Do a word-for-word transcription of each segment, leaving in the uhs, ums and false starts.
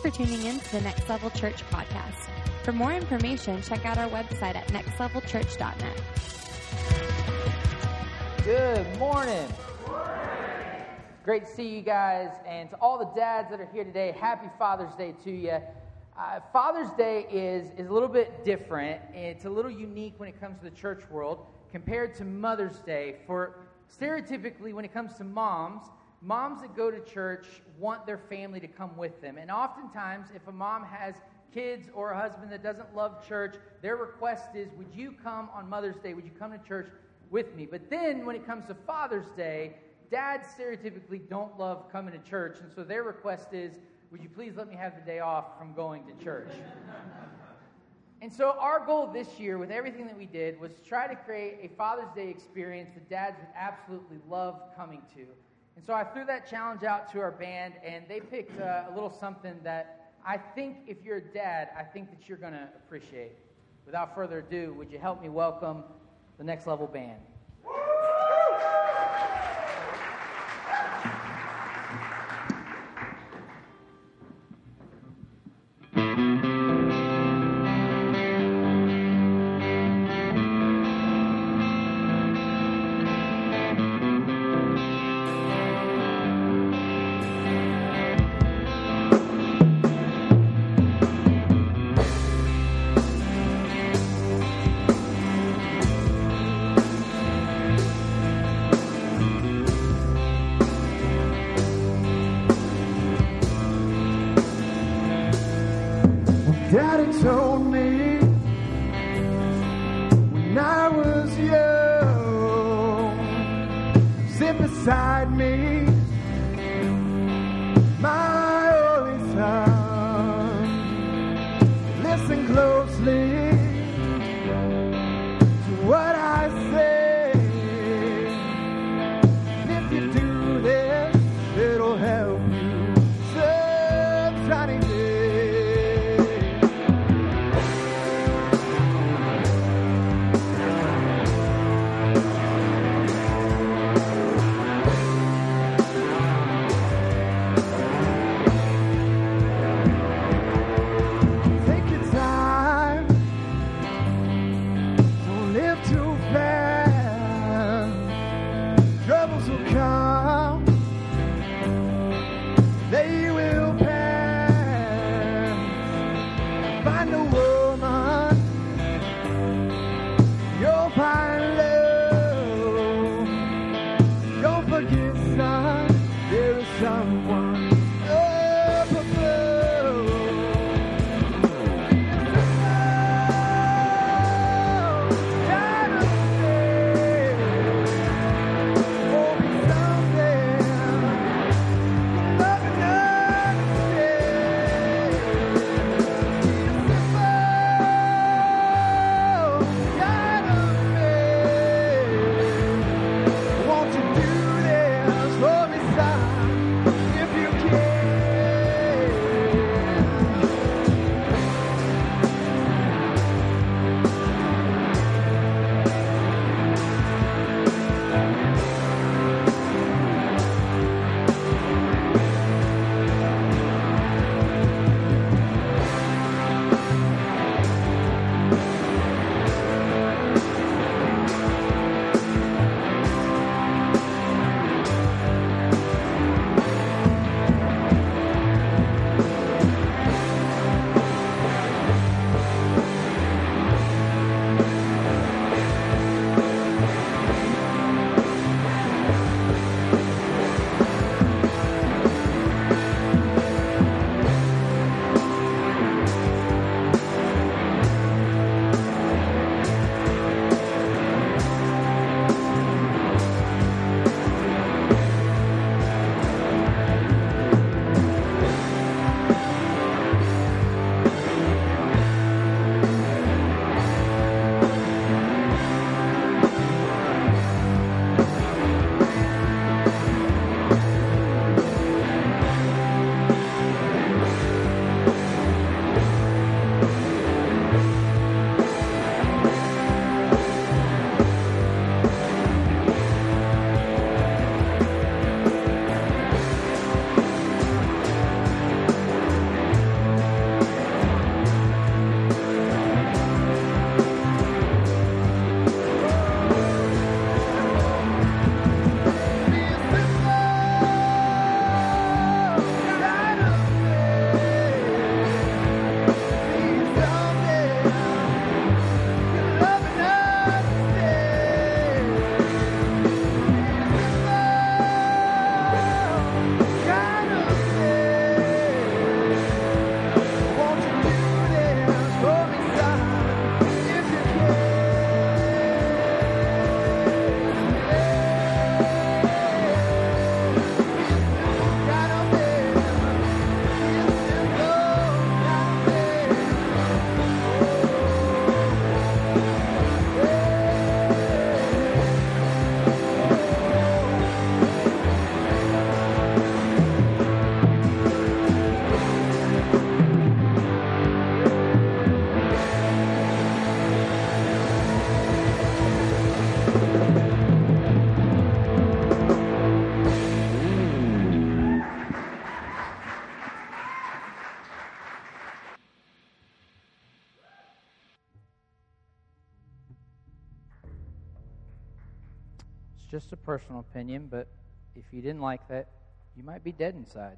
for tuning in to the Next Level Church podcast. For more information, check out our website at next level church dot net. Good morning. Great to see you guys, and to all the dads that are here today, happy Father's Day to you. Uh, Father's Day is, is a little bit different, and it's a little unique when it comes to the church world compared to Mother's Day. For stereotypically, when it comes to moms, moms that go to church want their family to come with them. And oftentimes, if a mom has kids or a husband that doesn't love church, their request is, would you come on Mother's Day? Would you come to church with me? But then when it comes to Father's Day, dads stereotypically don't love coming to church. And so their request is, would you please let me have the day off from going to church? And so our goal this year with everything that we did was to try to create a Father's Day experience that dads would absolutely love coming to. And so I threw that challenge out to our band, and they picked uh, a little something that I think if you're a dad, I think that you're going to appreciate. Without further ado, would you help me welcome the Next Level Band? Daddy told me when I was young, sit beside me, my only son. Listen closely to what I say. If you do this, it'll help you some sunny day. just a personal opinion, but if you didn't like that, you might be dead inside.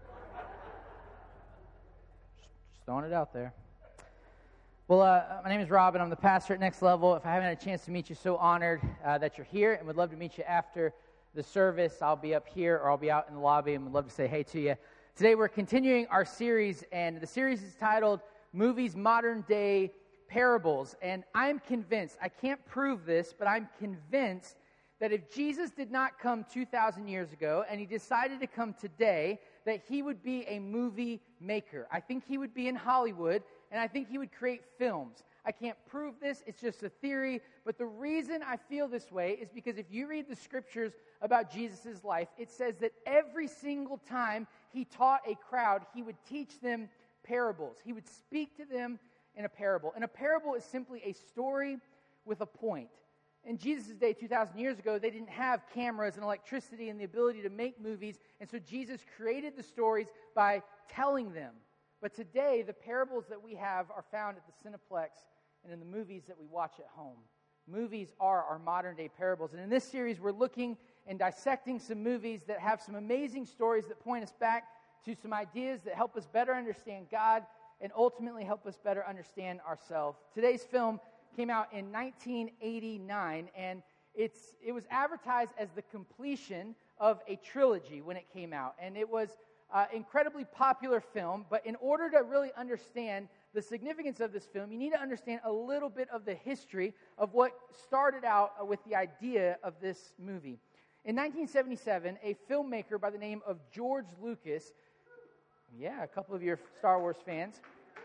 just, just throwing it out there. Well, uh, my name is Rob, and I'm the pastor at Next Level. If I haven't had a chance to meet you, so honored uh, that you're here, and would love to meet you after the service. I'll be up here, or I'll be out in the lobby, and would love to say hey to you. Today, we're continuing our series, and the series is titled Movies Modern Day Parables. And I'm convinced, I can't prove this, but I'm convinced that if Jesus did not come two thousand years ago, and he decided to come today, that he would be a movie maker. I think he would be in Hollywood, and I think he would create films. I can't prove this, it's just a theory, but the reason I feel this way is because if you read the scriptures about Jesus' life, it says that every single time he taught a crowd, he would teach them parables. He would speak to them in a parable. And a parable is simply a story with a point. In Jesus' day, two thousand years ago, they didn't have cameras and electricity and the ability to make movies, and so Jesus created the stories by telling them. But today, the parables that we have are found at the Cineplex and in the movies that we watch at home. Movies are our modern-day parables. And in this series, we're looking and dissecting some movies that have some amazing stories that point us back to some ideas that help us better understand God and ultimately help us better understand ourselves. Today's film came out in nineteen eighty-nine, and it's it was advertised as the completion of a trilogy when it came out. And it was Uh, incredibly popular film, but in order to really understand the significance of this film, you need to understand a little bit of the history of what started out uh, with the idea of this movie. In nineteen seventy-seven, a filmmaker by the name of George Lucas, yeah, a couple of your Star Wars fans,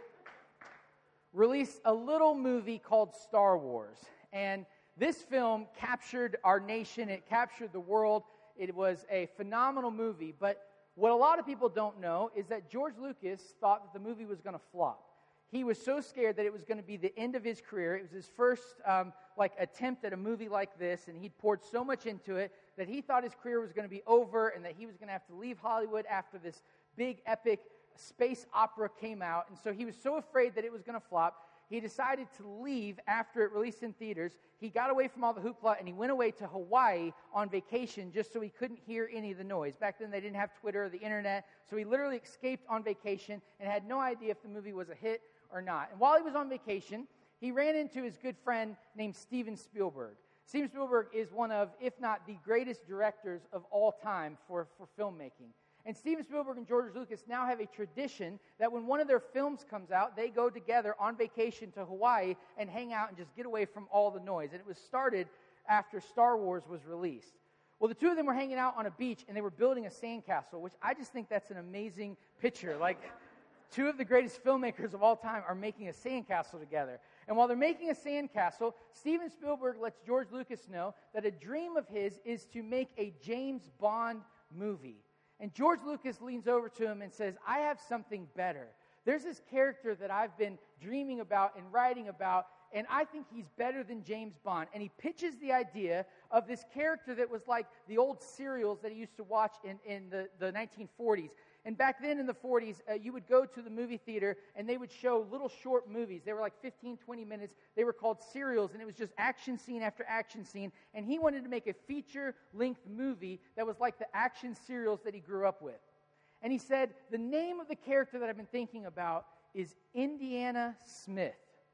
released a little movie called Star Wars. And this film captured our nation, it captured the world. It was a phenomenal movie, but what a lot of people don't know is that George Lucas thought that the movie was going to flop. He was so scared that it was going to be the end of his career. It was his first um, like attempt at a movie like this, and he'd poured so much into it that he thought his career was going to be over and that he was going to have to leave Hollywood after this big, epic space opera came out. And so he was so afraid that it was going to flop, he decided to leave after it released in theaters. He got away from all the hoopla, and he went away to Hawaii on vacation just so he couldn't hear any of the noise. Back then, they didn't have Twitter or the internet, so he literally escaped on vacation and had no idea if the movie was a hit or not. And while he was on vacation, he ran into his good friend named Steven Spielberg. Steven Spielberg is one of, if not the greatest directors of all time for, for filmmaking. And Steven Spielberg and George Lucas now have a tradition that when one of their films comes out, they go together on vacation to Hawaii and hang out and just get away from all the noise. And it was started after Star Wars was released. Well, the two of them were hanging out on a beach, and they were building a sandcastle, which I just think that's an amazing picture. Like, two of the greatest filmmakers of all time are making a sandcastle together. And while they're making a sandcastle, Steven Spielberg lets George Lucas know that a dream of his is to make a James Bond movie. And George Lucas leans over to him and says, I have something better. There's this character that I've been dreaming about and writing about, and I think he's better than James Bond. And he pitches the idea of this character that was like the old serials that he used to watch in, in the, the nineteen forties. And back then in the forties, uh, you would go to the movie theater, and they would show little short movies. They were like fifteen, twenty minutes. They were called serials, and it was just action scene after action scene. And he wanted to make a feature-length movie that was like the action serials that he grew up with. And he said, the name of the character that I've been thinking about is Indiana Smith.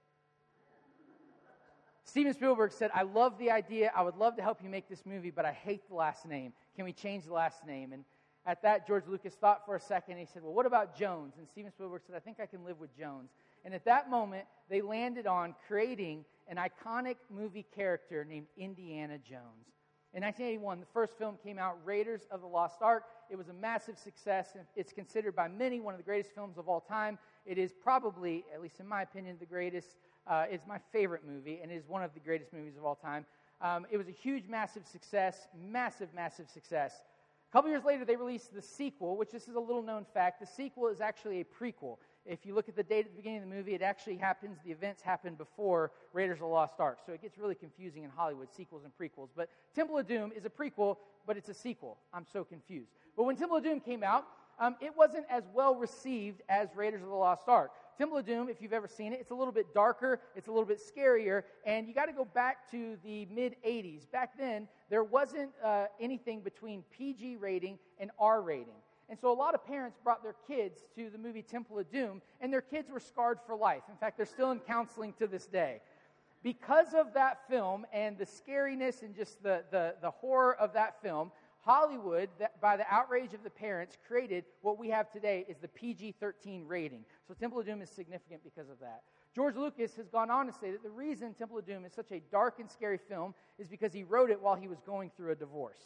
Steven Spielberg said, I love the idea. I would love to help you make this movie, but I hate the last name. Can we change the last name? And at that, George Lucas thought for a second, and he said, well, what about Jones? And Steven Spielberg said, I think I can live with Jones. And at that moment, they landed on creating an iconic movie character named Indiana Jones. In nineteen eighty-one, the first film came out, Raiders of the Lost Ark. It was a massive success. It's considered by many one of the greatest films of all time. It is probably, at least in my opinion, the greatest. Uh, it's my favorite movie, and it is one of the greatest movies of all time. Um, it was a huge, massive success, massive, massive success. A couple years later, they released the sequel, which this is a little-known fact. The sequel is actually a prequel. If you look at the date at the beginning of the movie, it actually happens, the events happen before Raiders of the Lost Ark. So it gets really confusing in Hollywood, sequels and prequels. But Temple of Doom is a prequel, but it's a sequel. I'm so confused. But when Temple of Doom came out, um, it wasn't as well received as Raiders of the Lost Ark. Temple of Doom, if you've ever seen it, it's a little bit darker, it's a little bit scarier, and you got to go back to the mid-eighties. Back then, there wasn't uh, anything between P G rating and R rating. And so a lot of parents brought their kids to the movie Temple of Doom, and their kids were scarred for life. In fact, they're still in counseling to this day. Because of that film and the scariness and just the, the, the horror of that film, Hollywood, that, by the outrage of the parents, created what we have today is the P G thirteen rating. So Temple of Doom is significant because of that. George Lucas has gone on to say that the reason Temple of Doom is such a dark and scary film is because he wrote it while he was going through a divorce.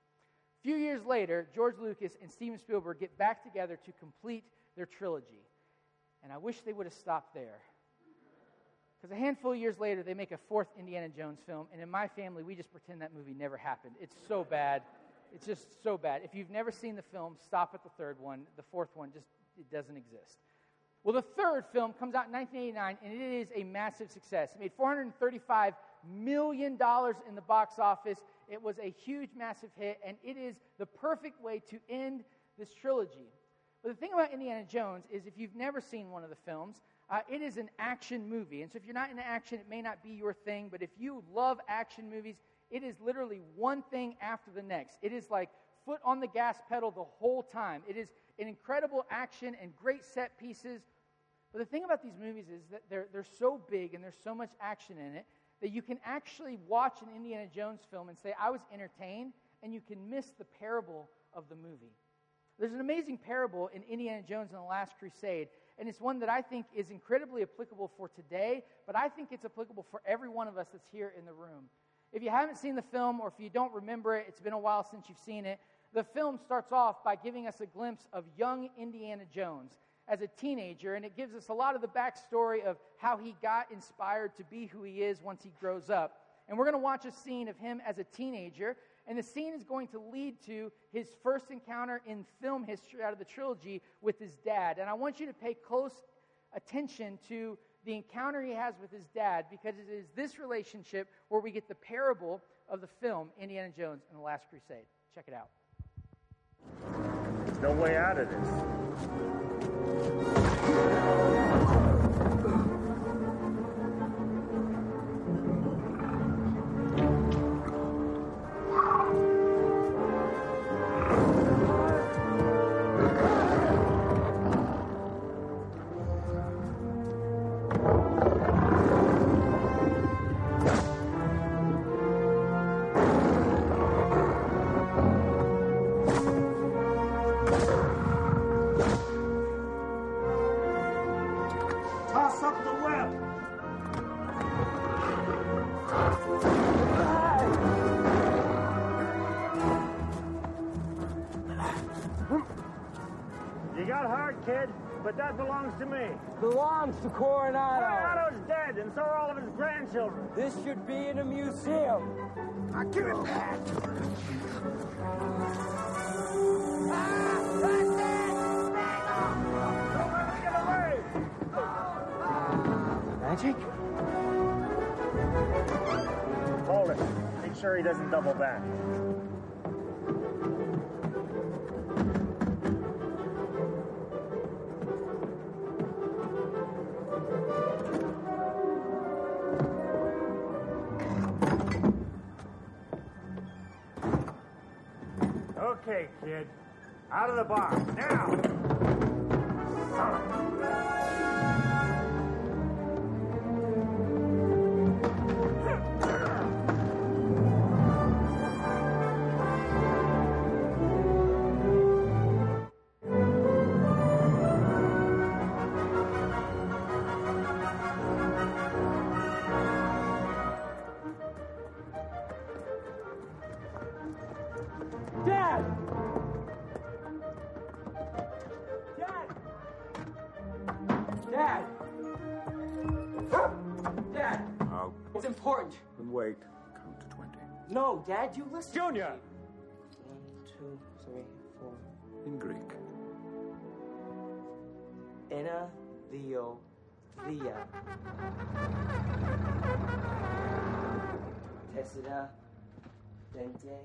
A few years later, George Lucas and Steven Spielberg get back together to complete their trilogy. And I wish they would have stopped there. Because a handful of years later, they make a fourth Indiana Jones film, and in my family, we just pretend that movie never happened. It's so bad. It's just so bad. If you've never seen the film, stop at the third one. The fourth one just it doesn't exist. Well, the third film comes out in nineteen eighty-nine, and it is a massive success. It made four hundred thirty-five million dollars in the box office. It was a huge, massive hit, and it is the perfect way to end this trilogy. But the thing about Indiana Jones is if you've never seen one of the films, uh, it is an action movie. And so if you're not into action, it may not be your thing, but if you love action movies, it is literally one thing after the next. It is like foot on the gas pedal the whole time. It is an incredible action and great set pieces. But the thing about these movies is that they're, they're so big and there's so much action in it that you can actually watch an Indiana Jones film and say, I was entertained, and you can miss the parable of the movie. There's an amazing parable in Indiana Jones and the Last Crusade, and it's one that I think is incredibly applicable for today, but I think it's applicable for every one of us that's here in the room. If you haven't seen the film, or if you don't remember it, it's been a while since you've seen it, the film starts off by giving us a glimpse of young Indiana Jones as a teenager, and it gives us a lot of the backstory of how he got inspired to be who he is once he grows up. And we're going to watch a scene of him as a teenager, and the scene is going to lead to his first encounter in film history out of the trilogy with his dad. And I want you to pay close attention to the encounter he has with his dad, because it is this relationship where we get the parable of the film Indiana Jones and the Last Crusade. Check it out. There's no way out of this. Kid, but that belongs to me. Belongs to Coronado. Coronado's dead, and so are all of his grandchildren. This should be in a museum. Now give it back. Ah, that's it! Don't let him get away. Magic? Hold it. Make sure he doesn't double back. Okay, kid. Out of the box. Now! Dad! Dad! Dad! Dad! Oh, It's important. wait. Count to twenty. No, Dad, you listen. Junior! One, two, three, four. In Greek. Ena, Theo, Thea. Tessida, Dente.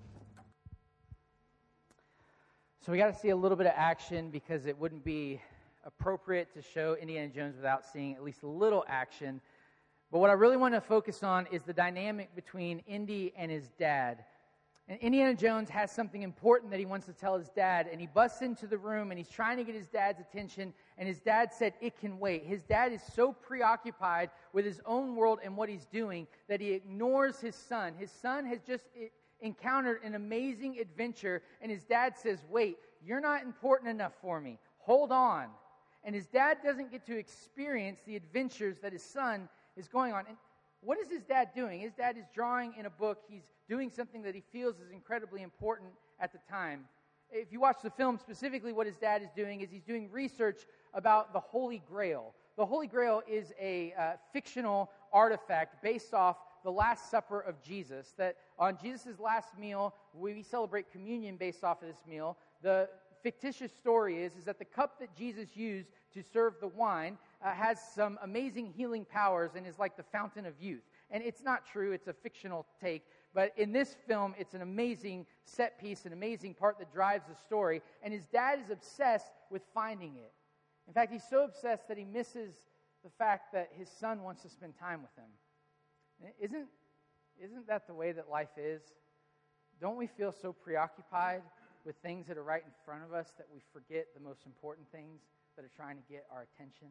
So we got to see a little bit of action because it wouldn't be appropriate to show Indiana Jones without seeing at least a little action. But what I really want to focus on is the dynamic between Indy and his dad. And Indiana Jones has something important that he wants to tell his dad, and he busts into the room, and he's trying to get his dad's attention, and his dad said, "It can wait." His dad is so preoccupied with his own world and what he's doing that he ignores his son. His son has just encountered an amazing adventure, and his dad says, "Wait, you're not important enough for me. Hold on." And his dad doesn't get to experience the adventures that his son is going on. And what is his dad doing? His dad is drawing in a book. He's doing something that he feels is incredibly important at the time. If you watch the film, specifically what his dad is doing is he's doing research about the Holy Grail. The Holy Grail is a uh, fictional artifact based off the Last Supper of Jesus, that on Jesus' last meal, we celebrate communion based off of this meal. The fictitious story is, is that the cup that Jesus used to serve the wine uh, has some amazing healing powers and is like the fountain of youth. And it's not true, it's a fictional take, but in this film, it's an amazing set piece, an amazing part that drives the story, and his dad is obsessed with finding it. In fact, he's so obsessed that he misses the fact that his son wants to spend time with him. Isn't, isn't that the way that life is? Don't we feel so preoccupied with things that are right in front of us that we forget the most important things that are trying to get our attention?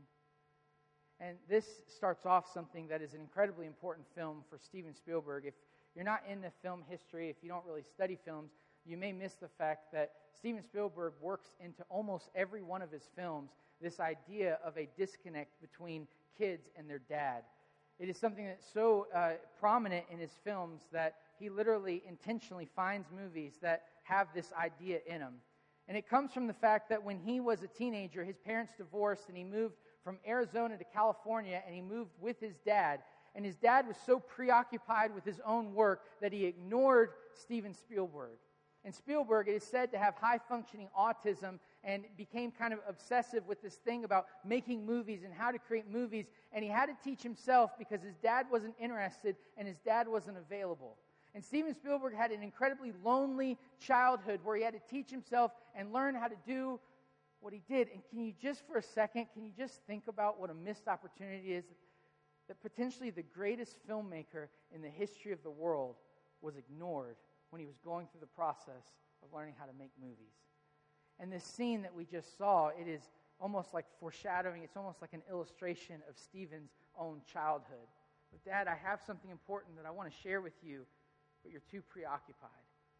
And this starts off something that is an incredibly important film for Steven Spielberg. If you're not in the film history, if you don't really study films, you may miss the fact that Steven Spielberg works into almost every one of his films this idea of a disconnect between kids and their dad. It is something that's so uh, prominent in his films that he literally intentionally finds movies that have this idea in them. And it comes from the fact that when he was a teenager, his parents divorced and he moved from Arizona to California, and he moved with his dad. And his dad was so preoccupied with his own work that he ignored Steven Spielberg. And Spielberg, it is said to have high-functioning autism and became kind of obsessive with this thing about making movies and how to create movies. And he had to teach himself because his dad wasn't interested and his dad wasn't available. And Steven Spielberg had an incredibly lonely childhood where he had to teach himself and learn how to do what he did. And can you just for a second, can you just think about what a missed opportunity is that potentially the greatest filmmaker in the history of the world was ignored when he was going through the process of learning how to make movies. And this scene that we just saw, it is almost like foreshadowing, it's almost like an illustration of Steven's own childhood. But Dad, I have something important that I want to share with you, but you're too preoccupied.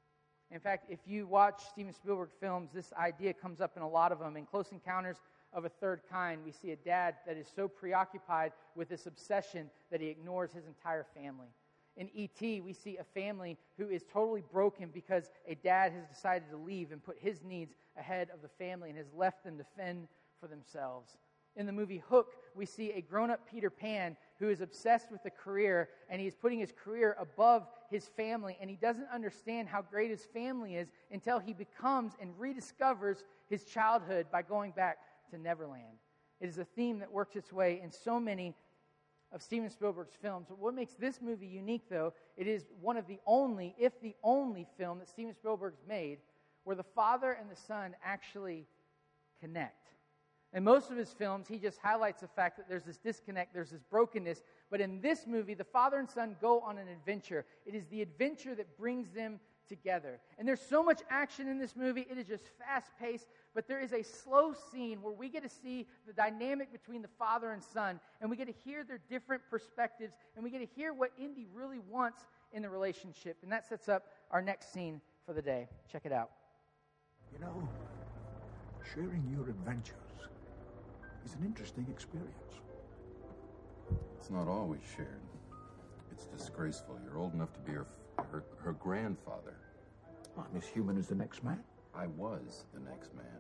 In fact, if you watch Steven Spielberg films, this idea comes up in a lot of them. In Close Encounters of a Third Kind, we see a dad that is so preoccupied with this obsession that he ignores his entire family. In E T, we see a family who is totally broken because a dad has decided to leave and put his needs ahead of the family and has left them to fend for themselves. In the movie Hook, we see a grown-up Peter Pan who is obsessed with a career, and he's putting his career above his family, and he doesn't understand how great his family is until he becomes and rediscovers his childhood by going back to Neverland. It is a theme that works its way in so many of Steven Spielberg's films. But what makes this movie unique, though, it is one of the only, if the only film that Steven Spielberg's made where the father and the son actually connect. In most of his films, he just highlights the fact that there's this disconnect, there's this brokenness. But in this movie, the father and son go on an adventure. It is the adventure that brings them together. And there's so much action in this movie. It is just fast-paced. But there is a slow scene where we get to see the dynamic between the father and son. And we get to hear their different perspectives. And we get to hear what Indy really wants in the relationship. And that sets up our next scene for the day. Check it out. You know, sharing your adventures is an interesting experience. It's not always shared. It's disgraceful. You're old enough to be her, her, her grandfather. I'm as human as the next man. I was the next man.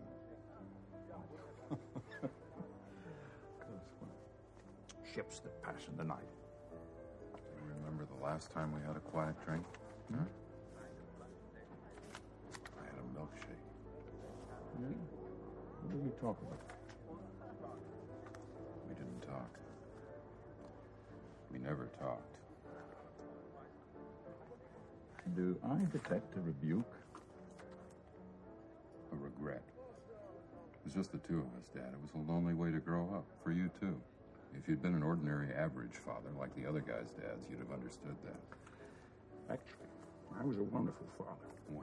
Ships that pass in the night. Do you remember the last time we had a quiet drink? Hmm? I had a milkshake. Hmm? What did you talk about? We didn't talk. We never talked. Do I detect a rebuke? A regret. was just the two of us, Dad. It was a lonely way to grow up. For you, too. If you'd been an ordinary, average father, like the other guys' dads, you'd have understood that. Actually, I was a wonderful father. When?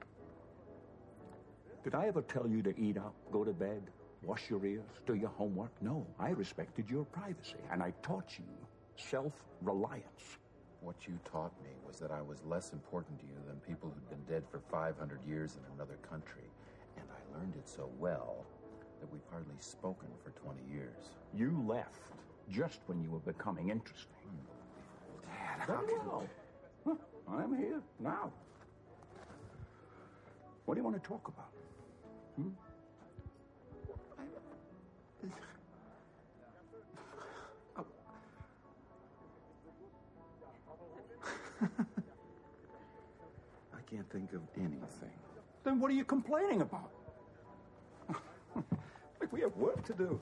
Did I ever tell you to eat up, go to bed, wash your ears, do your homework? No, I respected your privacy, and I taught you self-reliance. What you taught me was that I was less important to you than people who'd been dead for five hundred years in another country. And I learned it so well that we've hardly spoken for twenty years. You left just when you were becoming interesting. Dad, how Very can... well. Huh, I'm here now. What do you want to talk about? Hmm? I can't think of anything. Then what are you complaining about? Like we have work to do.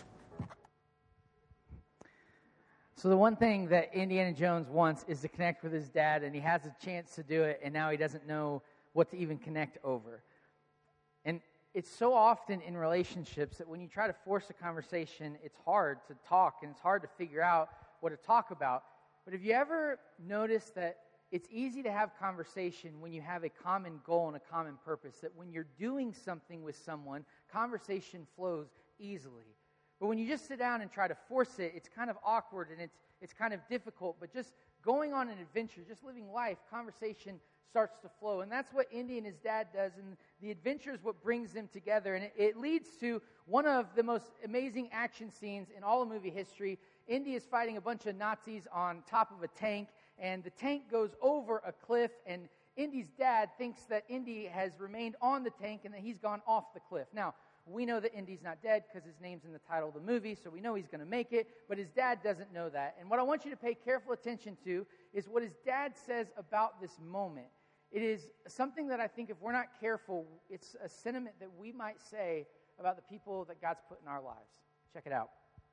So the one thing that Indiana Jones wants is to connect with his dad, and he has a chance to do it, and now he doesn't know what to even connect over. And it's so often in relationships that when you try to force a conversation, it's hard to talk, and it's hard to figure out what to talk about. But have you ever noticed that it's easy to have conversation when you have a common goal and a common purpose, that when you're doing something with someone, conversation flows easily. But when you just sit down and try to force it, it's kind of awkward and it's it's kind of difficult. But just going on an adventure, just living life, conversation starts to flow. And that's what Indy and his dad does. And the adventure is what brings them together. And it, it leads to one of the most amazing action scenes in all of movie history. Indy is fighting a bunch of Nazis on top of a tank. And the tank goes over a cliff. And Indy's dad thinks that Indy has remained on the tank and that he's gone off the cliff. Now, we know that Indy's not dead because his name's in the title of the movie, so we know he's going to make it, but his dad doesn't know that. And what I want you to pay careful attention to is what his dad says about this moment. It is something that I think if we're not careful, it's a sentiment that we might say about the people that God's put in our lives. Check it out.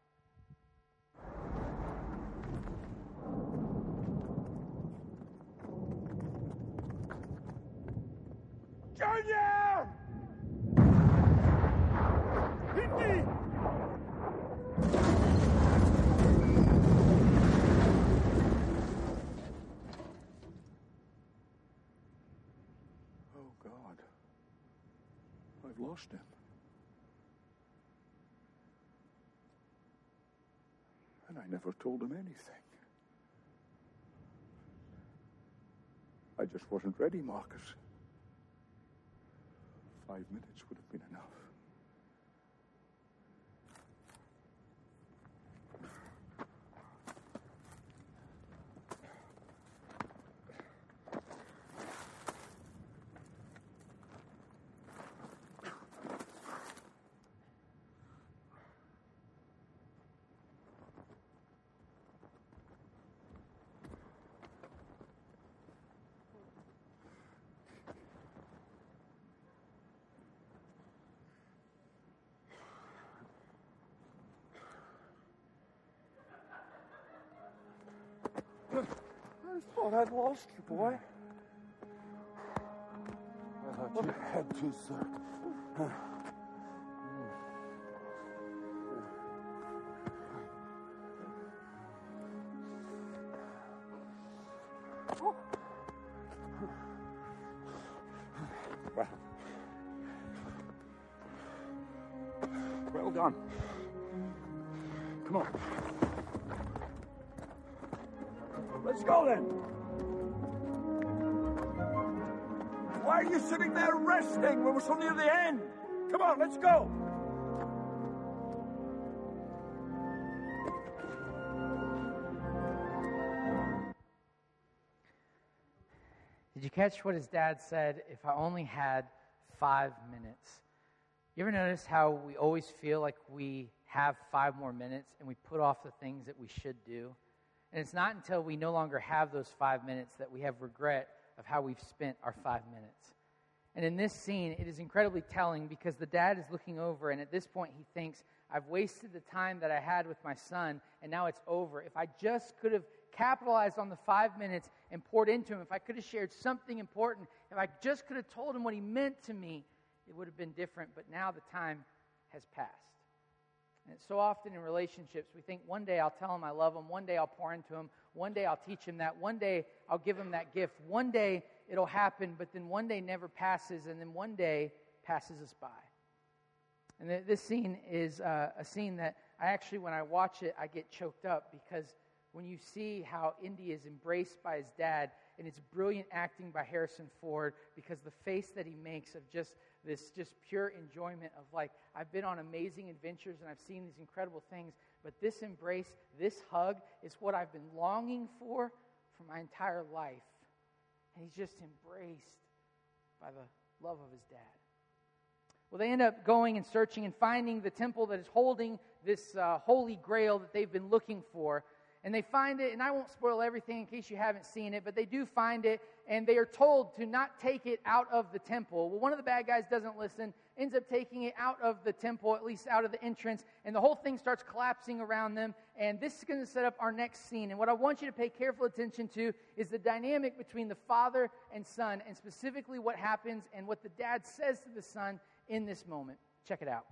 Junior! Indy! Oh, God. I've lost him. And I never told him anything. I just wasn't ready, Marcus. Five minutes would have been enough. I thought I'd lost you, boy. I thought you had to, sir. Well, well done. Come on. Let's go then. Why are you sitting there resting when we're so near the end? Come on, let's go. Did you catch what his dad said? If I only had five minutes. You ever notice how we always feel like we have five more minutes and we put off the things that we should do? And it's not until we no longer have those five minutes that we have regret of how we've spent our five minutes. And in this scene, it is incredibly telling because the dad is looking over, and at this point he thinks, I've wasted the time that I had with my son, and now it's over. If I just could have capitalized on the five minutes and poured into him, if I could have shared something important, if I just could have told him what he meant to me, it would have been different. But now the time has passed. And so often in relationships, we think one day I'll tell him I love him, one day I'll pour into him, one day I'll teach him that, one day I'll give him that gift, one day it'll happen, but then one day never passes, and then one day passes us by. And th- this scene is uh, a scene that I actually, when I watch it, I get choked up, because when you see how Indy is embraced by his dad, and it's brilliant acting by Harrison Ford, because the face that he makes of just this just pure enjoyment of like, I've been on amazing adventures and I've seen these incredible things, but this embrace, this hug is what I've been longing for for my entire life. And he's just embraced by the love of his dad. Well, they end up going and searching and finding the temple that is holding this uh, holy grail that they've been looking for. And they find it, and I won't spoil everything in case you haven't seen it, but they do find it, and they are told to not take it out of the temple. Well, one of the bad guys doesn't listen, ends up taking it out of the temple, at least out of the entrance, and the whole thing starts collapsing around them, and this is going to set up our next scene. And what I want you to pay careful attention to is the dynamic between the father and son, and specifically what happens and what the dad says to the son in this moment. Check it out.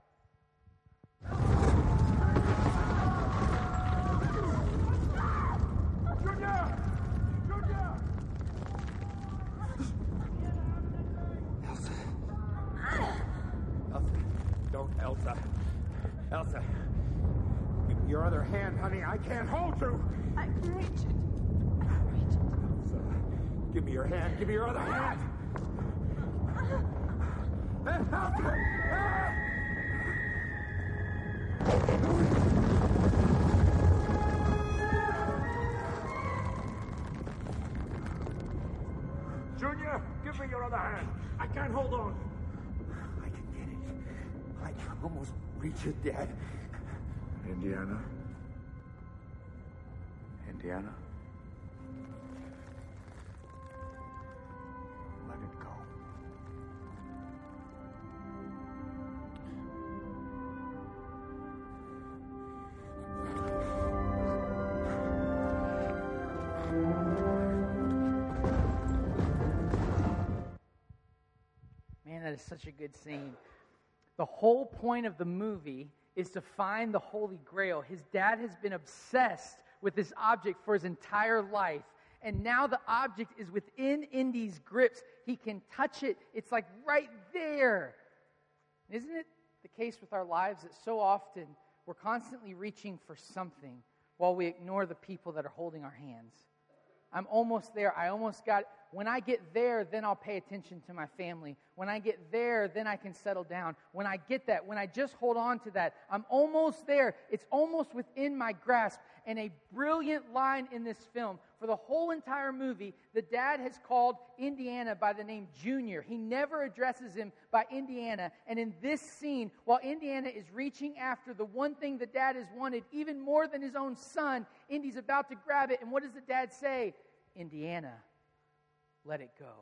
Elsa. Elsa. Give me your other hand, honey. I can't hold you. I can reach it. I can reach it. Elsa. Give me your hand. Give me your other hand. Elsa. Junior, give me your other hand. I can't hold on. I can get it. I can almost reach it, Dad. Indiana? Indiana? Let it go. Man, that is such a good scene. The whole point of the movie is to find the Holy Grail. His dad has been obsessed with this object for his entire life. And now the object is within Indy's grips. He can touch it. It's like right there. Isn't it the case with our lives that so often we're constantly reaching for something while we ignore the people that are holding our hands? I'm almost there. I almost got it. When I get there, then I'll pay attention to my family. When I get there, then I can settle down. When I get that, when I just hold on to that, I'm almost there. It's almost within my grasp. And a brilliant line in this film. For the whole entire movie, the dad has called Indiana by the name Junior. He never addresses him by Indiana. And in this scene, while Indiana is reaching after the one thing the dad has wanted, even more than his own son, Indy's about to grab it. And what does the dad say? Indiana, let it go.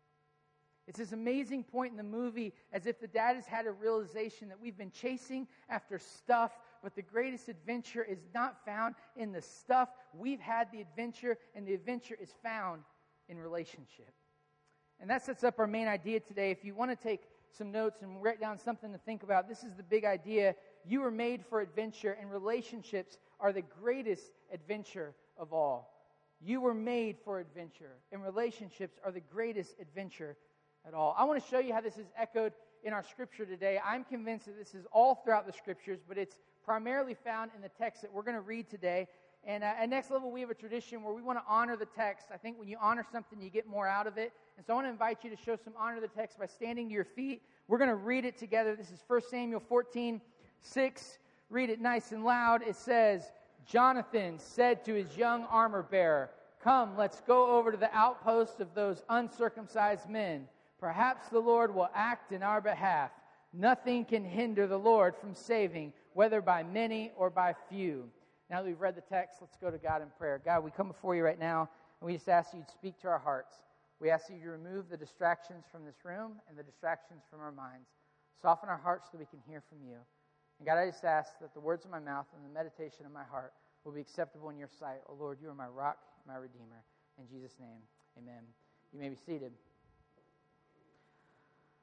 It's this amazing point in the movie, as if the dad has had a realization that we've been chasing after stuff, but the greatest adventure is not found in the stuff. We've had the adventure, and the adventure is found in relationship. And that sets up our main idea today. If you want to take some notes and write down something to think about, this is the big idea. You were made for adventure, and relationships are the greatest adventure of all. You were made for adventure, and relationships are the greatest adventure at all. I want to show you how this is echoed in our scripture today. I'm convinced that this is all throughout the scriptures, but it's primarily found in the text that we're going to read today. And uh, at Next Level, we have a tradition where we want to honor the text. I think when you honor something, you get more out of it. And so I want to invite you to show some honor to the text by standing to your feet. We're going to read it together. This is First Samuel fourteen six. Read it nice and loud. It says, Jonathan said to his young armor bearer, "Come, let's go over to the outposts of those uncircumcised men. Perhaps the Lord will act in our behalf. Nothing can hinder the Lord from saving, whether by many or by few." Now that we've read the text, let's go to God in prayer. God, we come before you right now, and we just ask you to speak to our hearts. We ask you to remove the distractions from this room and the distractions from our minds. Soften our hearts so that we can hear from you. And God, I just ask that the words of my mouth and the meditation of my heart will be acceptable in your sight. Oh Lord, you are my rock, my redeemer. In Jesus' name, amen. You may be seated.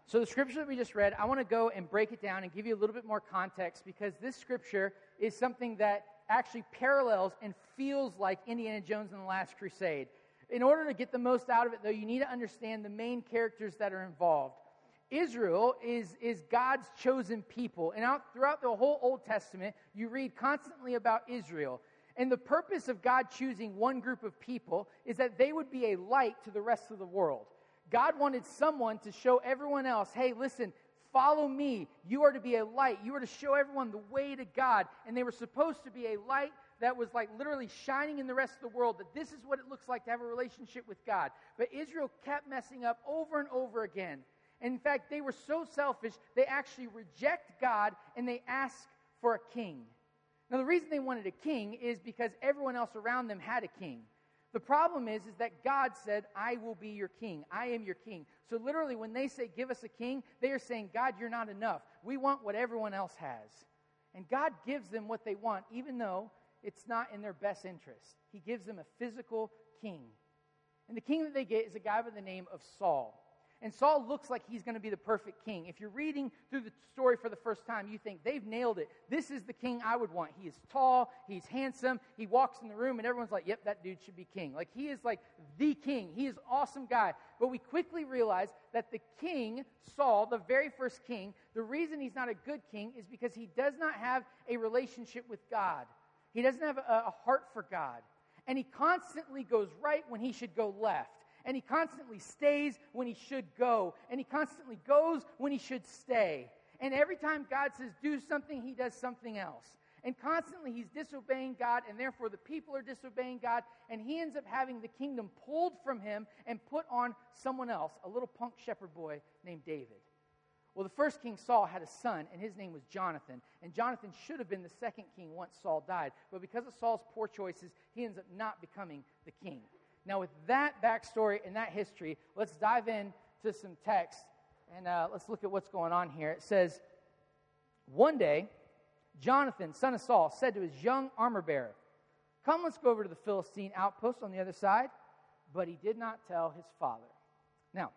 So the scripture that we just read, I want to go and break it down and give you a little bit more context, because this scripture is something that actually parallels and feels like Indiana Jones and the Last Crusade. In order to get the most out of it, though, you need to understand the main characters that are involved. Israel is, is God's chosen people. And out throughout the whole Old Testament, you read constantly about Israel. And the purpose of God choosing one group of people is that they would be a light to the rest of the world. God wanted someone to show everyone else, hey, listen, follow me. You are to be a light. You are to show everyone the way to God. And they were supposed to be a light that was like literally shining in the rest of the world, that this is what it looks like to have a relationship with God. But Israel kept messing up over and over again. And in fact, they were so selfish, they actually reject God and they ask for a king. Now, the reason they wanted a king is because everyone else around them had a king. The problem is, is that God said, I will be your king. I am your king. So literally, when they say, give us a king, they are saying, God, you're not enough. We want what everyone else has. And God gives them what they want, even though it's not in their best interest. He gives them a physical king. And the king that they get is a guy by the name of Saul. And Saul looks like he's going to be the perfect king. If you're reading through the story for the first time, you think, they've nailed it. This is the king I would want. He is tall, he's handsome, he walks in the room, and everyone's like, yep, that dude should be king. Like, he is like the king. He is an awesome guy. But we quickly realize that the king, Saul, the very first king, the reason he's not a good king is because he does not have a relationship with God. He doesn't have a, a heart for God. And he constantly goes right when he should go left. And he constantly stays when he should go. And he constantly goes when he should stay. And every time God says do something, he does something else. And constantly he's disobeying God, and therefore the people are disobeying God. And he ends up having the kingdom pulled from him and put on someone else, a little punk shepherd boy named David. Well, the first king, Saul, had a son, and his name was Jonathan. And Jonathan should have been the second king once Saul died. But because of Saul's poor choices, he ends up not becoming the king. Now, with that backstory and that history, let's dive in to some text, and uh, let's look at what's going on here. It says, one day, Jonathan, son of Saul, said to his young armor-bearer, come, let's go over to the Philistine outpost on the other side. But he did not tell his father. Now,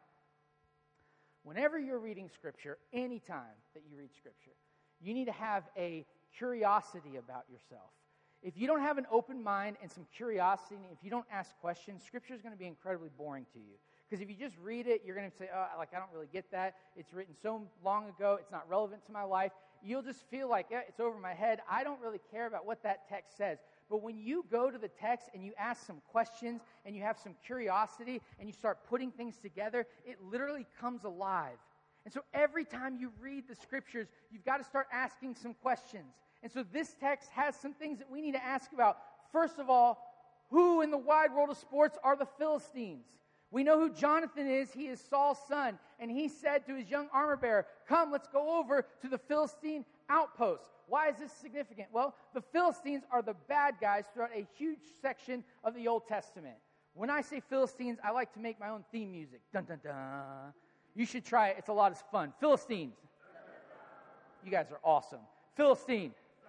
whenever you're reading Scripture, anytime that you read Scripture, you need to have a curiosity about yourself. If you don't have an open mind and some curiosity, and if you don't ask questions, Scripture is going to be incredibly boring to you. Because if you just read it, you're going to say, oh, like, I don't really get that. It's written so long ago. It's not relevant to my life. You'll just feel like, yeah, it's over my head. I don't really care about what that text says. But when you go to the text and you ask some questions and you have some curiosity and you start putting things together, it literally comes alive. And so every time you read the Scriptures, you've got to start asking some questions. And so this text has some things that we need to ask about. First of all, who in the wide world of sports are the Philistines? We know who Jonathan is. He is Saul's son. And he said to his young armor-bearer, come, let's go over to the Philistine outpost. Why is this significant? Well, the Philistines are the bad guys throughout a huge section of the Old Testament. When I say Philistines, I like to make my own theme music. Dun, dun, dun. You should try it. It's a lot of fun. Philistines. You guys are awesome. Philistine.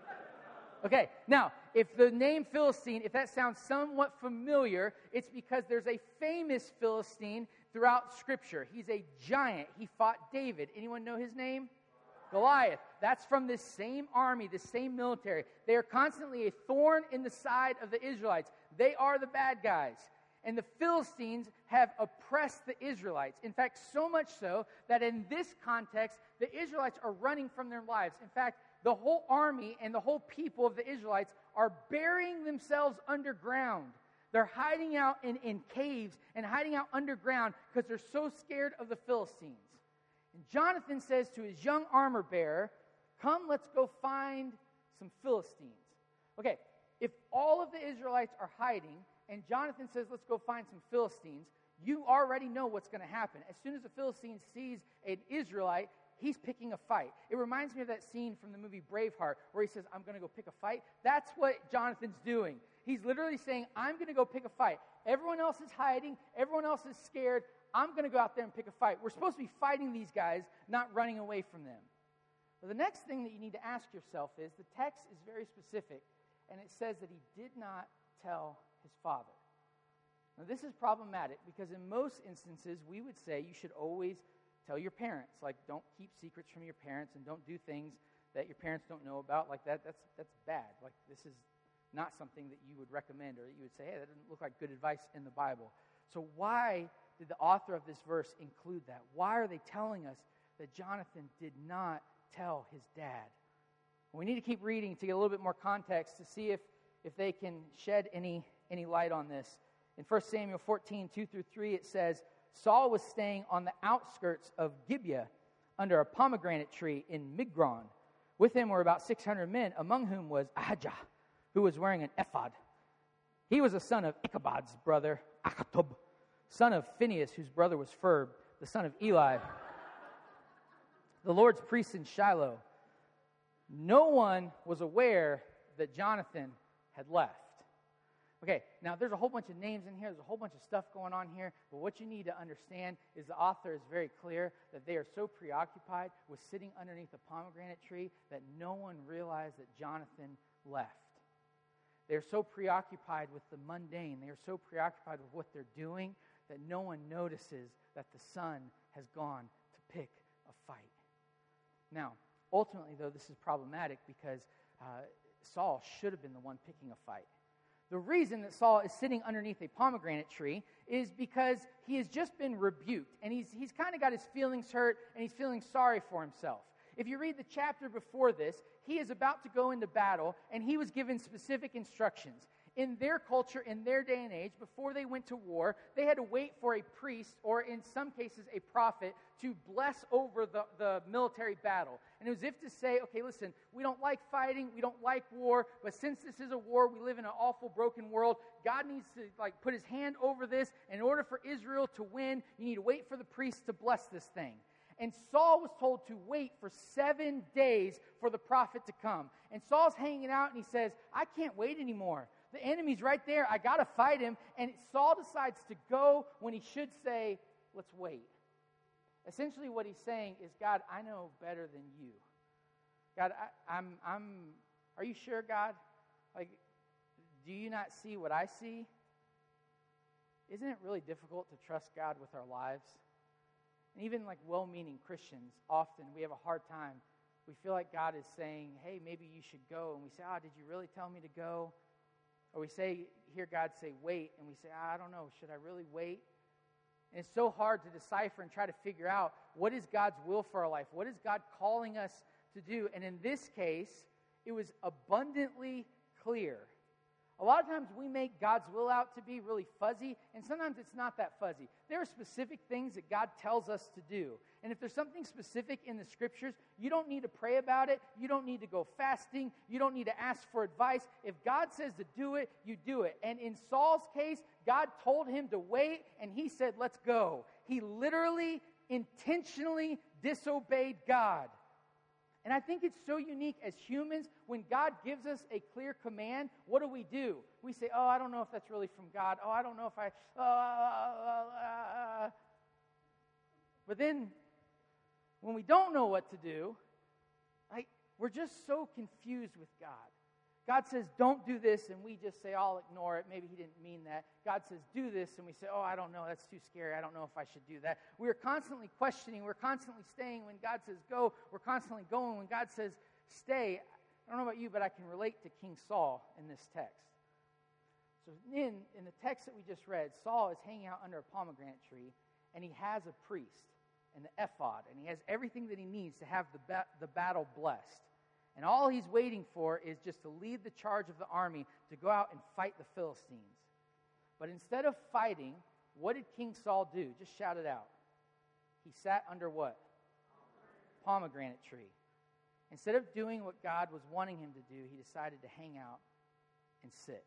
Okay, now, if the name Philistine, if that sounds somewhat familiar, it's because there's a famous Philistine throughout Scripture. He's a giant. He fought David. Anyone know his name? Goliath. That's from this same army, this same military. They are constantly a thorn in the side of the Israelites. They are the bad guys. And the Philistines have oppressed the Israelites. In fact, so much so that in this context, the Israelites are running from their lives. In fact, the whole army and the whole people of the Israelites are burying themselves underground. They're hiding out in, in caves and hiding out underground because they're so scared of the Philistines. And Jonathan says to his young armor bearer, come, let's go find some Philistines. Okay, if all of the Israelites are hiding and Jonathan says, let's go find some Philistines, you already know what's going to happen. As soon as the Philistine sees an Israelite, he's picking a fight. It reminds me of that scene from the movie Braveheart where he says, I'm going to go pick a fight. That's what Jonathan's doing. He's literally saying, I'm going to go pick a fight. Everyone else is hiding. Everyone else is scared. I'm going to go out there and pick a fight. We're supposed to be fighting these guys, not running away from them. But the next thing that you need to ask yourself is, the text is very specific, and it says that he did not tell his father. Now, this is problematic because in most instances, we would say you should always tell your parents. Like, don't keep secrets from your parents and don't do things that your parents don't know about. Like, that, that's that's bad. Like, this is not something that you would recommend or that you would say, hey, that doesn't look like good advice in the Bible. So why did the author of this verse include that? Why are they telling us that Jonathan did not tell his dad? We need to keep reading to get a little bit more context to see if, if they can shed any, any light on this. In First Samuel fourteen, two through three, it says, Saul was staying on the outskirts of Gibeah under a pomegranate tree in Migron. With him were about six hundred men, among whom was Ahijah, who was wearing an ephod. He was a son of Ichabod's brother, Achitub, son of Phinehas, whose brother was Pherb, the son of Eli, the Lord's priest in Shiloh. No one was aware that Jonathan had left. Okay, now there's a whole bunch of names in here. There's a whole bunch of stuff going on here. But what you need to understand is the author is very clear that they are so preoccupied with sitting underneath a pomegranate tree that no one realized that Jonathan left. They're so preoccupied with the mundane. They are so preoccupied with what they're doing that no one notices that the son has gone to pick a fight. Now, ultimately, though, this is problematic because uh, Saul should have been the one picking a fight. The reason that Saul is sitting underneath a pomegranate tree is because he has just been rebuked, and he's, he's kind of got his feelings hurt, and he's feeling sorry for himself. If you read the chapter before this, he is about to go into battle, and he was given specific instructions. In their culture, in their day and age, before they went to war, they had to wait for a priest, or in some cases a prophet, to bless over the, the military battle. And it was as if to say, okay, listen, we don't like fighting, we don't like war, but since this is a war, we live in an awful, broken world, God needs to like put his hand over this. In order for Israel to win, you need to wait for the priest to bless this thing. And Saul was told to wait for seven days for the prophet to come. And Saul's hanging out, and he says, I can't wait anymore. The enemy's right there. I got to fight him. And Saul decides to go when he should say, let's wait. Essentially what he's saying is, God, I know better than you. God, I, I'm, I'm, are you sure, God? Like, do you not see what I see? Isn't it really difficult to trust God with our lives? And even like well-meaning Christians, often we have a hard time. We feel like God is saying, hey, maybe you should go. And we say, oh, did you really tell me to go? Or we say, hear God say, wait. And we say, I don't know, should I really wait? And it's so hard to decipher and try to figure out what is God's will for our life? What is God calling us to do? And in this case, it was abundantly clear. A lot of times we make God's will out to be really fuzzy, and sometimes it's not that fuzzy. There are specific things that God tells us to do. And if there's something specific in the Scriptures, you don't need to pray about it. You don't need to go fasting. You don't need to ask for advice. If God says to do it, you do it. And in Saul's case, God told him to wait, and he said, let's go. He literally, intentionally disobeyed God. And I think it's so unique as humans, when God gives us a clear command, what do we do? We say, oh, I don't know if that's really from God. Oh, I don't know if I... Uh, uh, uh. But then, when we don't know what to do, like, we're just so confused with God. God says, don't do this, and we just say, I'll ignore it. Maybe he didn't mean that. God says, do this, and we say, oh, I don't know. That's too scary. I don't know if I should do that. We are constantly questioning. We're constantly staying when God says go. We're constantly going when God says stay. I don't know about you, but I can relate to King Saul in this text. So in, in the text that we just read, Saul is hanging out under a pomegranate tree, and he has a priest and the ephod, and he has everything that he needs to have the, ba- the battle blessed. And all he's waiting for is just to lead the charge of the army to go out and fight the Philistines. But instead of fighting, what did King Saul do? Just shout it out. He sat under what? Pomegranate tree. Instead of doing what God was wanting him to do, he decided to hang out and sit.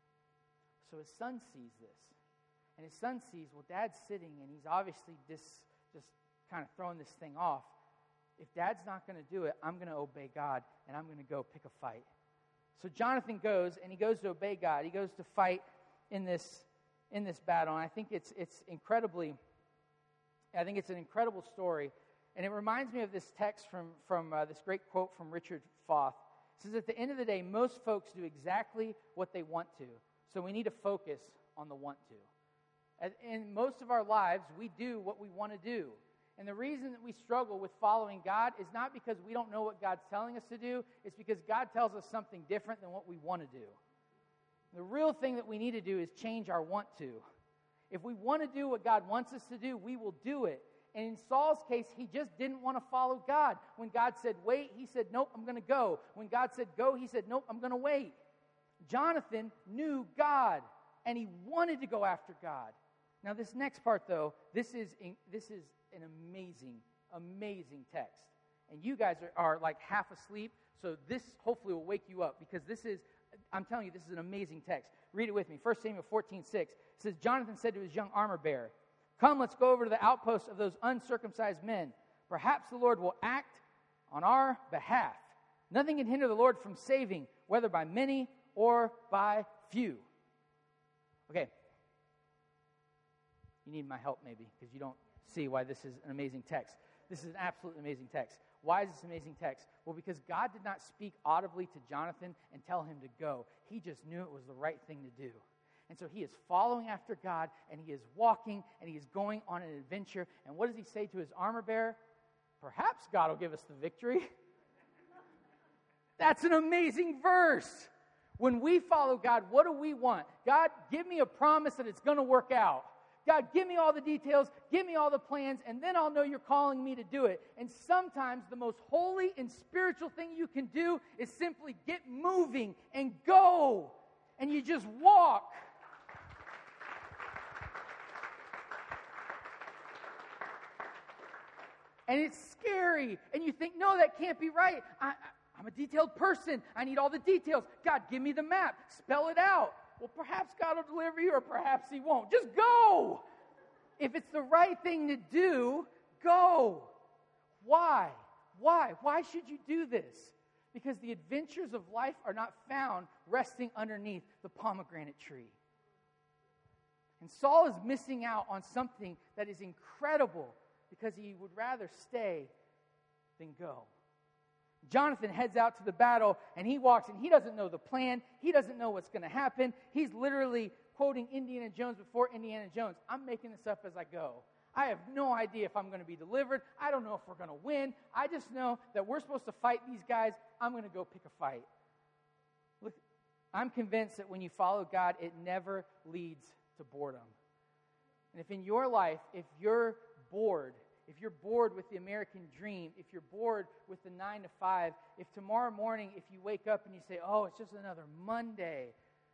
So his son sees this. And his son sees, well, Dad's sitting, and he's obviously dis, just kind of throwing this thing off. If Dad's not going to do it, I'm going to obey God, and I'm going to go pick a fight. So Jonathan goes, and he goes to obey God. He goes to fight in this in this battle. And I think it's it's incredibly, I think it's an incredible story. And it reminds me of this text from, from uh, this great quote from Richard Foth. It says, at the end of the day, most folks do exactly what they want to. So we need to focus on the want to. In most of our lives, we do what we want to do. And the reason that we struggle with following God is not because we don't know what God's telling us to do. It's because God tells us something different than what we want to do. The real thing that we need to do is change our want to. If we want to do what God wants us to do, we will do it. And in Saul's case, he just didn't want to follow God. When God said, wait, he said, nope, I'm going to go. When God said, go, he said, nope, I'm going to wait. Jonathan knew God, and he wanted to go after God. Now, this next part, though, this is this is an amazing, amazing text. And you guys are, are like half asleep, so this hopefully will wake you up, because this is, I'm telling you, this is an amazing text. Read it with me. First Samuel fourteen six. It says, Jonathan said to his young armor bearer, come, let's go over to the outposts of those uncircumcised men. Perhaps the Lord will act on our behalf. Nothing can hinder the Lord from saving, whether by many or by few. Okay. You need my help maybe, because you don't see why this is an amazing text. This is an absolutely amazing text. Why is this an amazing text? Well, because God did not speak audibly to Jonathan and tell him to go. He just knew it was the right thing to do. And so he is following after God, and he is walking, and he is going on an adventure. And what does he say to his armor bearer? Perhaps God will give us the victory. That's an amazing verse. When we follow God, what do we want? God, give me a promise that it's going to work out. God, give me all the details, give me all the plans, and then I'll know you're calling me to do it. And sometimes the most holy and spiritual thing you can do is simply get moving and go. And you just walk. And it's scary. And you think, no, that can't be right. I, I, I'm a detailed person. I need all the details. God, give me the map. Spell it out. Well, perhaps God will deliver you, or perhaps he won't. Just go. If it's the right thing to do, go. Why? Why? Why should you do this? Because the adventures of life are not found resting underneath the pomegranate tree. And Saul is missing out on something that is incredible, because he would rather stay than go. Jonathan heads out to the battle, and he walks, and he doesn't know the plan. He doesn't know what's going to happen. He's literally quoting Indiana Jones before Indiana Jones. I'm making this up as I go. I have no idea if I'm going to be delivered. I don't know if we're going to win. I just know that we're supposed to fight these guys. I'm going to go pick a fight. Look, I'm convinced that when you follow God, it never leads to boredom. And if in your life, if you're bored, if you're bored with the American dream, if you're bored with the nine to five, if tomorrow morning, if you wake up and you say, oh, it's just another Monday,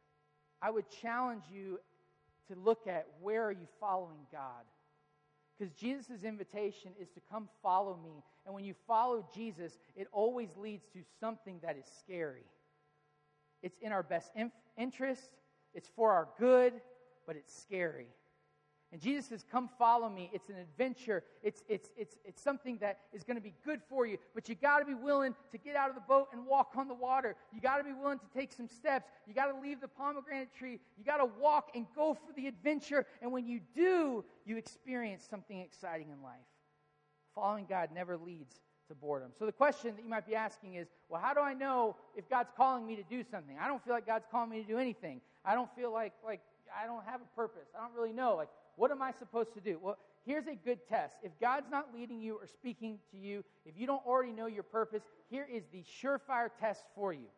I would challenge you to look at, where are you following God? Because Jesus' invitation is to come follow me. And when you follow Jesus, it always leads to something that is scary. It's in our best inf- interest, it's for our good, but it's scary. And Jesus says, come follow me. It's an adventure. It's it's it's it's something that is going to be good for you. But you got to be willing to get out of the boat and walk on the water. You got to be willing to take some steps. You got to leave the pomegranate tree. You got to walk and go for the adventure. And when you do, you experience something exciting in life. Following God never leads to boredom. So the question that you might be asking is, well, how do I know if God's calling me to do something? I don't feel like God's calling me to do anything. I don't feel like like I don't have a purpose. I don't really know. Like, what am I supposed to do? Well, here's a good test. If God's not leading you or speaking to you, if you don't already know your purpose, here is the surefire test for you.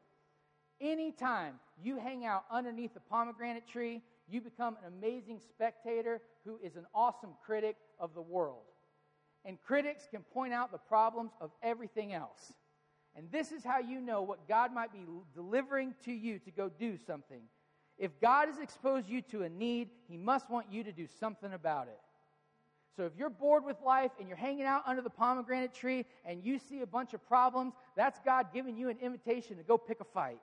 Anytime you hang out underneath the pomegranate tree, you become an amazing spectator who is an awesome critic of the world. And critics can point out the problems of everything else. And this is how you know what God might be delivering to you to go do something. If God has exposed you to a need, he must want you to do something about it. So if you're bored with life and you're hanging out under the pomegranate tree and you see a bunch of problems, that's God giving you an invitation to go pick a fight.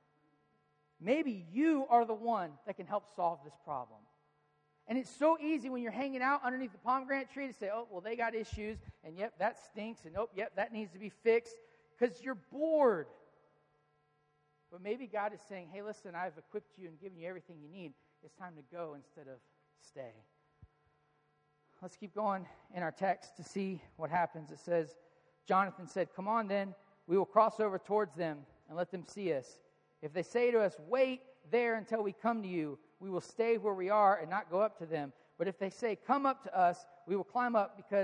Maybe you are the one that can help solve this problem. And it's so easy when you're hanging out underneath the pomegranate tree to say, oh, well, they got issues, and yep, that stinks, and oh, yep, that needs to be fixed, because you're bored. But maybe God is saying, hey, listen, I've equipped you and given you everything you need. It's time to go instead of stay. Let's keep going in our text to see what happens. It says, Jonathan said, come on then, we will cross over towards them and let them see us. If they say to us, wait there until we come to you, we will stay where we are and not go up to them. But if they say, come up to us, we will climb up, because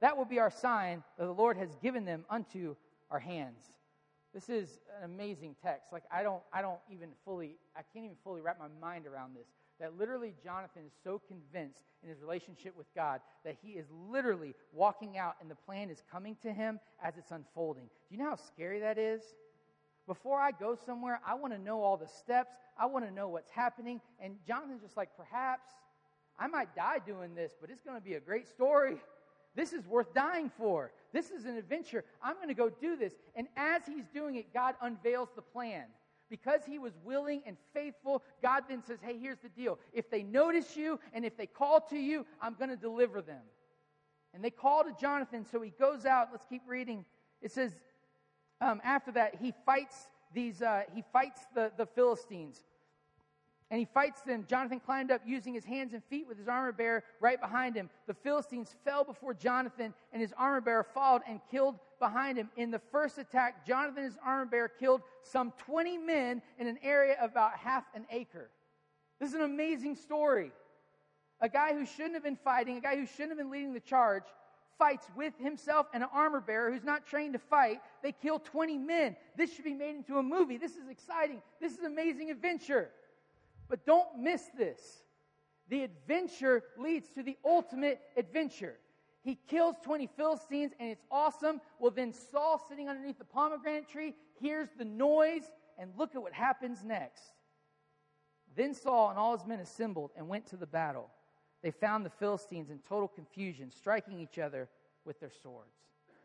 that will be our sign that the Lord has given them unto our hands. This is an amazing text. Like, I don't, I don't even fully, I can't even fully wrap my mind around this. That literally Jonathan is so convinced in his relationship with God that he is literally walking out and the plan is coming to him as it's unfolding. Do you know how scary that is? Before I go somewhere, I want to know all the steps. I want to know what's happening. And Jonathan's just like, perhaps I might die doing this, but it's going to be a great story. This is worth dying for. This is an adventure. I'm going to go do this. And as he's doing it, God unveils the plan. Because he was willing and faithful, God then says, hey, here's the deal. If they notice you and if they call to you, I'm going to deliver them. And they call to Jonathan, so he goes out. Let's keep reading. It says, um, after that, he fights these. Uh, he fights the, the Philistines. And he fights them. Jonathan climbed up using his hands and feet with his armor bearer right behind him. The Philistines fell before Jonathan, and his armor bearer followed and killed behind him. In the first attack, Jonathan and his armor bearer killed some twenty men in an area of about half an acre. This is an amazing story. A guy who shouldn't have been fighting, a guy who shouldn't have been leading the charge, fights with himself and an armor bearer who's not trained to fight. They kill twenty men. This should be made into a movie. This is exciting. This is an amazing adventure. But don't miss this. The adventure leads to the ultimate adventure. He kills twenty Philistines, and it's awesome. Well, then Saul, sitting underneath the pomegranate tree, hears the noise, and look at what happens next. Then Saul and all his men assembled and went to the battle. They found the Philistines in total confusion, striking each other with their swords.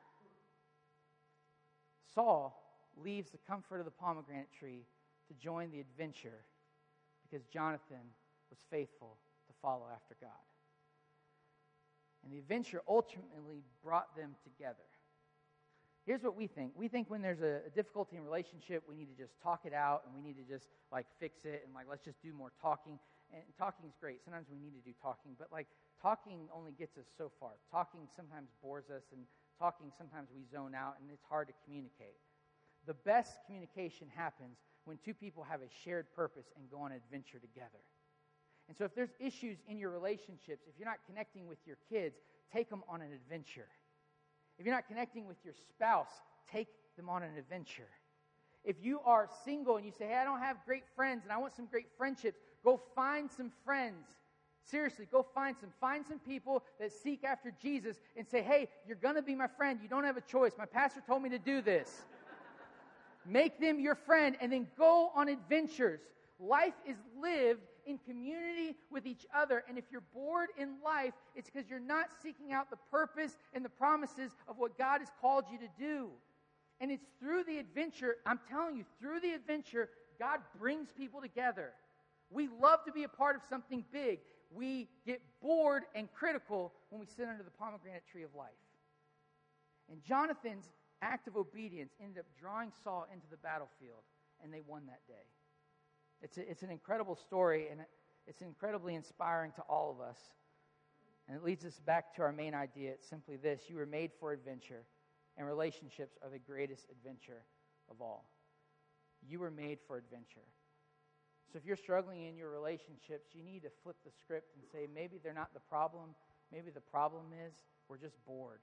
Saul leaves the comfort of the pomegranate tree to join the adventure because Jonathan was faithful to follow after God. And the adventure ultimately brought them together. Here's what we think. We think when there's a, a difficulty in relationship, we need to just talk it out and we need to just like fix it and like let's just do more talking. And talking is great. Sometimes we need to do talking, but like talking only gets us so far. Talking sometimes bores us, and talking sometimes we zone out and it's hard to communicate. The best communication happens when two people have a shared purpose and go on an adventure together. And so if there's issues in your relationships, if you're not connecting with your kids, take them on an adventure. If you're not connecting with your spouse, take them on an adventure. If you are single and you say, hey, I don't have great friends and I want some great friendships, go find some friends. Seriously, go find some. Find some people that seek after Jesus and say, hey, you're going to be my friend. You don't have a choice. My pastor told me to do this. Make them your friend and then go on adventures. Life is lived in community with each other. And if you're bored in life, it's because you're not seeking out the purpose and the promises of what God has called you to do. And it's through the adventure, I'm telling you, through the adventure, God brings people together. We love to be a part of something big. We get bored and critical when we sit under the pomegranate tree of life. And Jonathan's act of obedience ended up drawing Saul into the battlefield, and they won that day. It's a, it's an incredible story, and it's incredibly inspiring to all of us. And it leads us back to our main idea. It's simply this: you were made for adventure, and relationships are the greatest adventure of all. You were made for adventure. So if you're struggling in your relationships, you need to flip the script and say, maybe they're not the problem. Maybe the problem is we're just bored.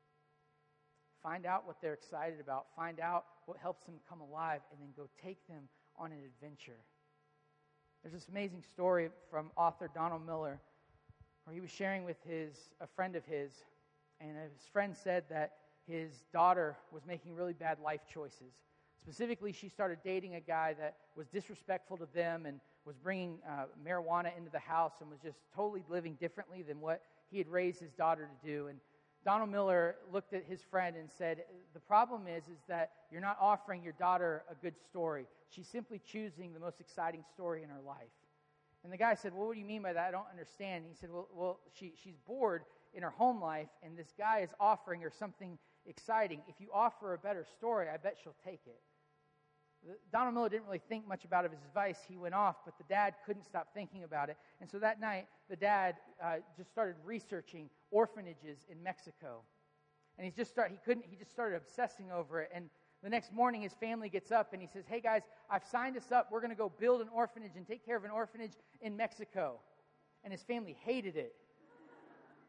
Find out what they're excited about. Find out what helps them come alive, and then go take them on an adventure. There's this amazing story from author Donald Miller where he was sharing with his a friend of his, and his friend said that his daughter was making really bad life choices. Specifically, she started dating a guy that was disrespectful to them and was bringing uh, marijuana into the house and was just totally living differently than what he had raised his daughter to do. And Donald Miller looked at his friend and said, the problem is, is that you're not offering your daughter a good story. She's simply choosing the most exciting story in her life. And the guy said, well, what do you mean by that? I don't understand. He said, well, well she, she's bored in her home life, and this guy is offering her something exciting. If you offer a better story, I bet she'll take it. Donald Miller didn't really think much about his advice. He went off, but the dad couldn't stop thinking about it. And so that night, the dad uh, just started researching orphanages in Mexico. And he just started, he couldn't, he just started obsessing over it. And the next morning, his family gets up and he says, hey guys, I've signed us up. We're going to go build an orphanage and take care of an orphanage in Mexico. And his family hated it.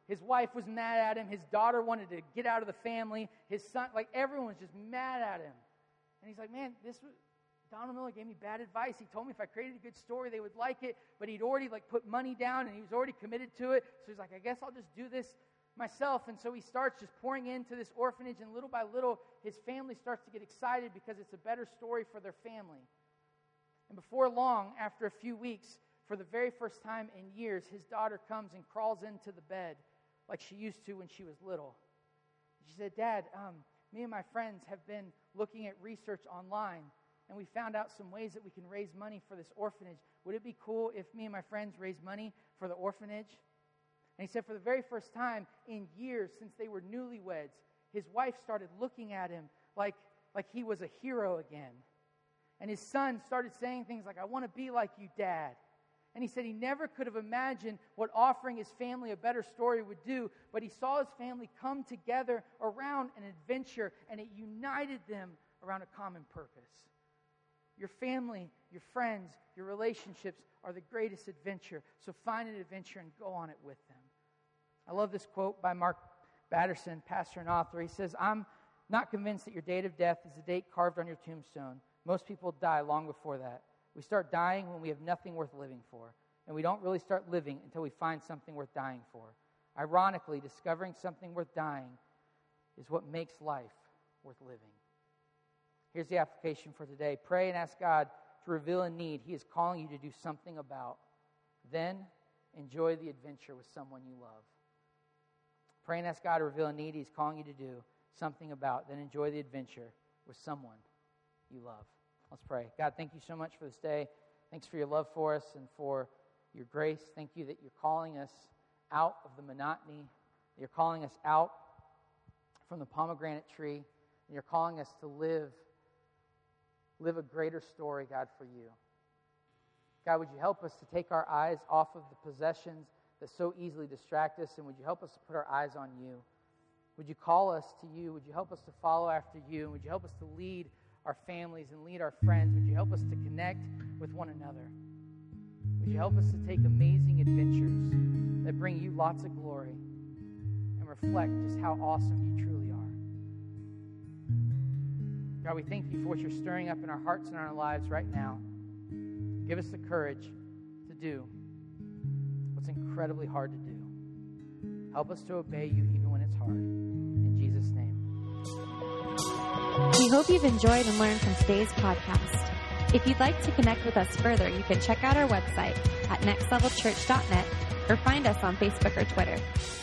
His wife was mad at him. His daughter wanted to get out of the family. His son, like everyone was just mad at him. And he's like, man, this was, Donald Miller gave me bad advice. He told me if I created a good story, they would like it. But he'd already like put money down and he was already committed to it. So he's like, I guess I'll just do this myself. And so he starts just pouring into this orphanage. And little by little, his family starts to get excited because it's a better story for their family. And before long, after a few weeks, for the very first time in years, his daughter comes and crawls into the bed like she used to when she was little. She said, Dad, um, me and my friends have been looking at research online, and we found out some ways that we can raise money for this orphanage. Would it be cool if me and my friends raised money for the orphanage? And he said for the very first time in years since they were newlyweds, his wife started looking at him like, like he was a hero again. And his son started saying things like, I want to be like you, Dad. And he said he never could have imagined what offering his family a better story would do, but he saw his family come together around an adventure, and it united them around a common purpose. Your family, your friends, your relationships are the greatest adventure, so find an adventure and go on it with them. I love this quote by Mark Batterson, pastor and author. He says, I'm not convinced that your date of death is the date carved on your tombstone. Most people die long before that. We start dying when we have nothing worth living for, and we don't really start living until we find something worth dying for. Ironically, discovering something worth dying is what makes life worth living. Here's the application for today. Pray and ask God to reveal a need He is calling you to do something about. Then enjoy the adventure with someone you love. Pray and ask God to reveal a need He's calling you to do something about. Then enjoy the adventure with someone you love. Let's pray. God, thank you so much for this day. Thanks for your love for us and for your grace. Thank you that you're calling us out of the monotony. That you're calling us out from the pomegranate tree. And you're calling us to live, live a greater story, God, for you. God, would you help us to take our eyes off of the possessions that so easily distract us, and would you help us to put our eyes on you? Would you call us to you? Would you help us to follow after you? And would you help us to lead our families and lead our friends? Would you help us to connect with one another? Would you help us to take amazing adventures that bring you lots of glory and reflect just how awesome you truly are? God, we thank you for what you're stirring up in our hearts and our lives right now. Give us the courage to do what's incredibly hard to do. Help us to obey you even when it's hard. In Jesus' name. We hope you've enjoyed and learned from today's podcast. If you'd like to connect with us further, you can check out our website at next level church dot net or find us on Facebook or Twitter.